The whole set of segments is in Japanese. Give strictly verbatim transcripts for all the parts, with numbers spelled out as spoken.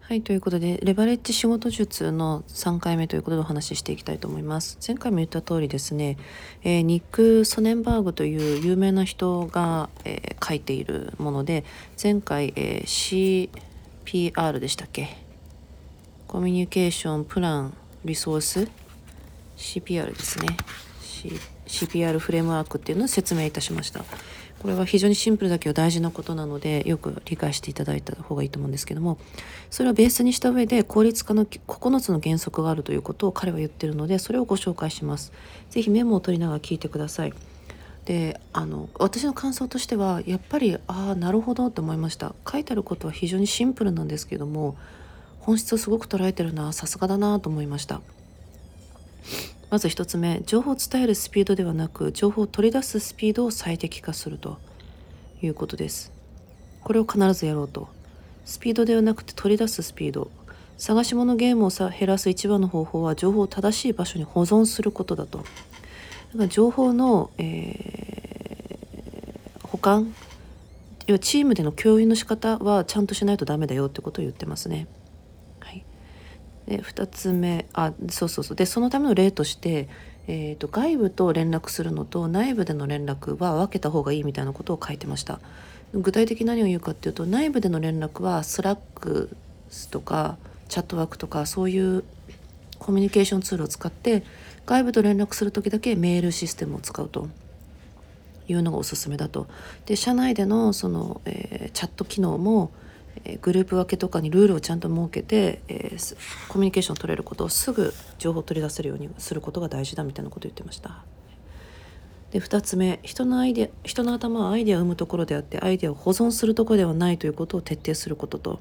はい、ということで、レバレッジ仕事術のさんかいめということでお話ししていきたいと思います。前回も言った通りですね、えーニック・ソネンバーグという有名な人が、えー書いているもので、前回、えー シーピーアール でしたっけ？コミュニケーションプランリソース シーピーアール ですね。C- シーピーアール フレームワークっていうのを説明いたしました。これは非常にシンプルだけど大事なことなので、よく理解していただいた方がいいと思うんですけども、それをベースにした上で効率化のここのつの原則があるということを彼は言ってるので、それをご紹介します。ぜひメモを取りながら聞いてください。で、あの私の感想としてはやっぱりああなるほどと思いました。書いてあることは非常にシンプルなんですけども、本質をすごく捉えてるな、さすがだなと思いました。まず一つ目、情報を伝えるスピードではなく、情報を取り出すスピードを最適化するということです。これを必ずやろうと。スピードではなくて取り出すスピード。探し物ゲームをさ減らす一番の方法は情報を正しい場所に保存することだと。だから情報の、えー保管、要はチームでの共有の仕方はちゃんとしないとダメだよってことを言ってますね。はい。でふたつめ、あそうそうそうでそのための例として、えーと外部と連絡するのと内部での連絡は分けた方がいいみたいなことを書いてました。具体的に何を言うかっていうと、内部での連絡はスラックとかチャットワークとかそういうコミュニケーションツールを使って、外部と連絡する時だけメールシステムを使うというのがおすすめだと。で社内でのその、えーチャット機能も、えーグループ分けとかにルールをちゃんと設けて、えーすコミュニケーションを取れることをすぐ情報を取り出せるようにすることが大事だみたいなことを言ってました。でふたつめ、人のアイデア人の頭はアイデアを生むところであってアイデアを保存するところではないということを徹底することと、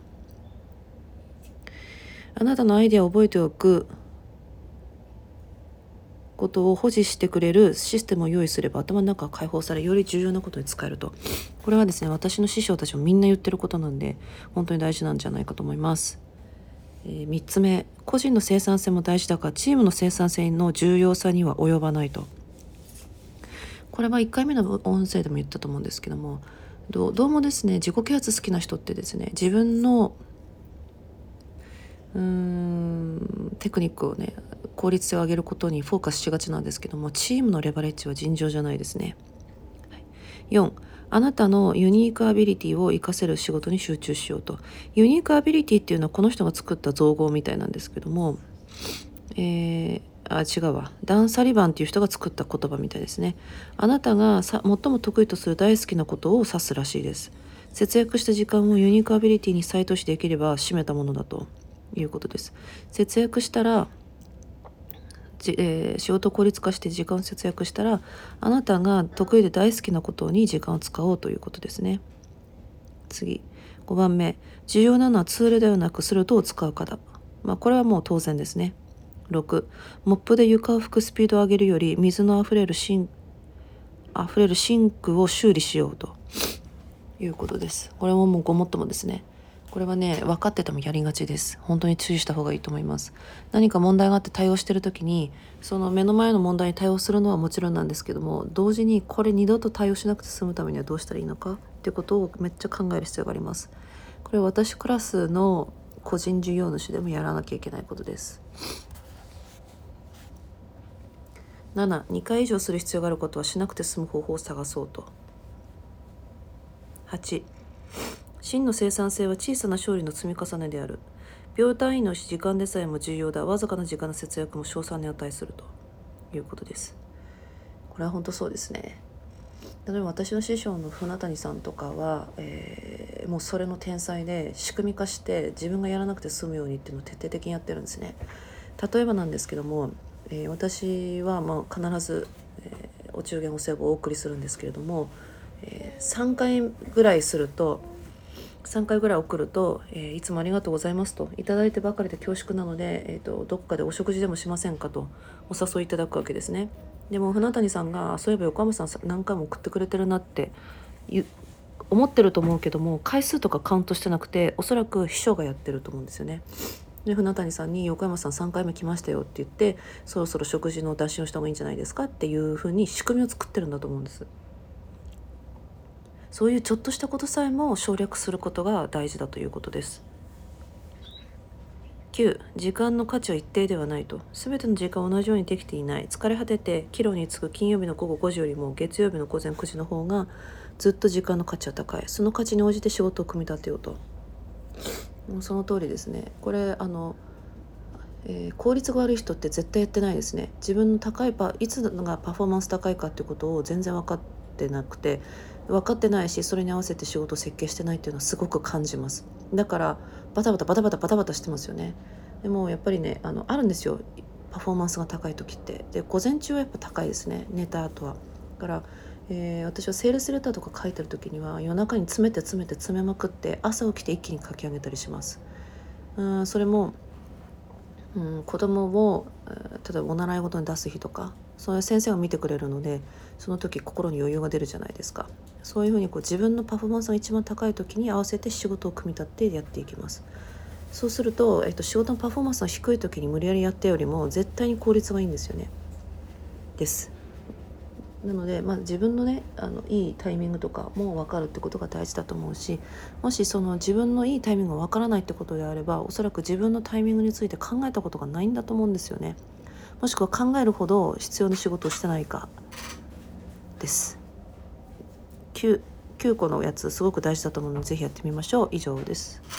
あなたのアイデアを覚えておくことを保持してくれるシステムを用意すれば頭の中が解放され、より重要なことに使えると。これはですね、私の師匠たちもみんな言ってることなんで本当に大事なんじゃないかと思います。えー、みっつめ、個人の生産性も大事だがチームの生産性の重要さには及ばないと。これはいっかいめの音声でも言ったと思うんですけども、どうどうもですね、自己啓発好きな人ってですね、自分のうーんテクニックをね、効率性を上げることにフォーカスしがちなんですけども、チームのレバレッジは尋常じゃないですね。よん、あなたのユニークアビリティを活かせる仕事に集中しようと。ユニークアビリティっていうのはこの人が作った造語みたいなんですけども、えー、あ違うわダン・サリバンっていう人が作った言葉みたいですね。あなたがさ最も得意とする大好きなことを指すらしいです。節約した時間をユニークアビリティに再投資できれば占めたものだということです。節約したらじ、えー仕事を効率化して時間を節約したら、あなたが得意で大好きなことに時間を使おうということですね。次、ごばんめ、重要なのはツールではなくスルトを使うかだ。まあこれはもう当然ですね。ろく、モップで床を拭くスピードを上げるより水のあふれるシンあふれるシンクを修理しようということです。これももうごもっともですね。これはね、分かっててもやりがちです。本当に注意した方がいいと思います。何か問題があって対応してる時に、その目の前の問題に対応するのはもちろんなんですけども、同時にこれ二度と対応しなくて済むためにはどうしたらいいのかっていうことをめっちゃ考える必要があります。これは私クラスの個人事業主でもやらなきゃいけないことです。なな、にかい以上する必要があることはしなくて済む方法を探そうと。はち、真の生産性は小さな勝利の積み重ねである。秒単位の時間でさえも重要だ。わずかな時間の節約も賞賛に値するということです。これは本当そうですね。例えば私の師匠の船谷さんとかは、えーもうそれの天才で仕組み化して自分がやらなくて済むようにっていうのを徹底的にやってるんですね。例えばなんですけども、えー私はまあ必ず、えーお中元お歳暮をお送りするんですけれども、えーさんかいぐらいするとさんかいぐらい送ると、えーいつもありがとうございますと、いただいてばかりで恐縮なので、えーと、どこかでお食事でもしませんかとお誘いいただくわけですね。でも船谷さんがそういえば横浜さん何回も送ってくれてるなって思ってると思うけども、回数とかカウントしてなくて、おそらく秘書がやってると思うんですよね。で船谷さんに横山さんさんかいめ来ましたよって言って、そろそろ食事の打診をした方がいいんじゃないですかっていうふうに仕組みを作ってるんだと思うんです。そういうちょっとしたことさえも省略することが大事だということです。 きゅう時間の価値は一定ではないと。全ての時間は同じようにできていない。疲れ果てて帰路に着く金曜日の午後ごじよりも月曜日の午前くじの方がずっと時間の価値は高い。その価値に応じて仕事を組み立てようと。もうその通りですね。これあの、えー効率が悪い人って絶対やってないですね。自分の高いパいつがパフォーマンス高いかっていうことを全然分かってなくて、分かってないし、それに合わせて仕事を設計してないっていうのはすごく感じます。だからバタバタバタバタバタバタしてますよね。でもやっぱりね、あのあるんですよ、パフォーマンスが高い時って。で午前中はやっぱ高いですね、寝た後は。だから、えー私はセールスレターとか書いてる時には夜中に詰めて詰めて詰めまくって朝起きて一気に書き上げたりします。うんそれも、うん、子供をえー例えばお習い事に出す日とか、そういう先生が見てくれるので、その時心に余裕が出るじゃないですか。そういうふうにこう自分のパフォーマンスが一番高い時に合わせて仕事を組み立ててやっていきます。そうすると、えっと、仕事のパフォーマンスが低い時に無理やりやったよりも絶対に効率がいいんですよね。です。なので、まあ、自分のねあのいいタイミングとかも分かるってことが大事だと思うし、もしその自分のいいタイミングが分からないってことであれば、おそらく自分のタイミングについて考えたことがないんだと思うんですよね。もしくは考えるほど必要な仕事をしてないかです。きゅう, きゅうこのやつすごく大事だと思うので、ぜひやってみましょう。以上です。